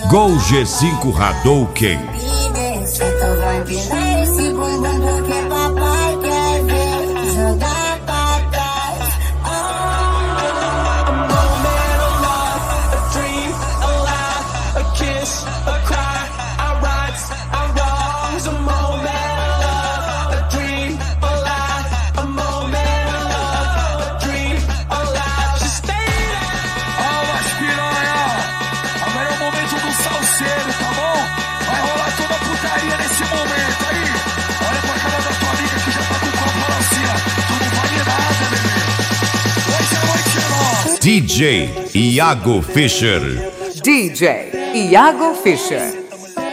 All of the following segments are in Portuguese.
Gol G5 Hadouken. Esse bumbum porque papai quer ver jogar pra trás. A moment of love, a dream, a laugh, a kiss, a cry, our rights, our wrongs. A moment of love, a dream, a laugh, a moment of love, a dream, a laugh. Just stay there. Ó, as piranha! Agora é o momento do salseiro, tá bom? Vai rolar toda a putaria nesse momento aí. Olha pra cara da tua amiga que já tá com o copo lá assim, ó. Tu não vale nada, bebê. Hoje é noite nossa. DJ Iago Fischer. DJ Iago Fischer.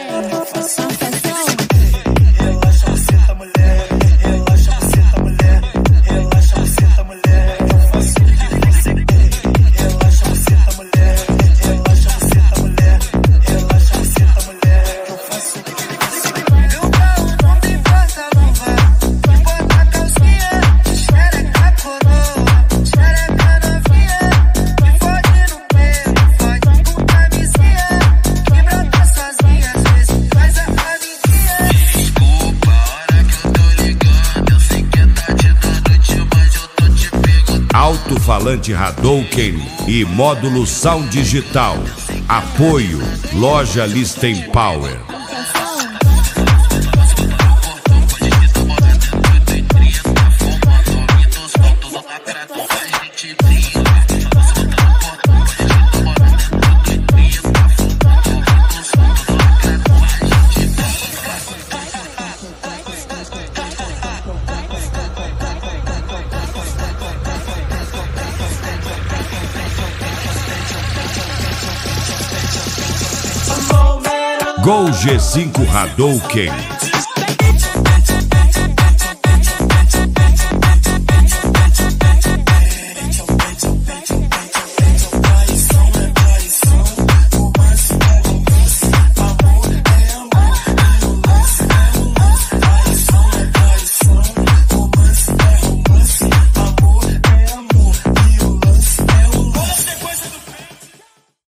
Alto-falante Hadouken e módulo Sound Digital. Apoio Loja Listen Power. Gol G5 Hadouken.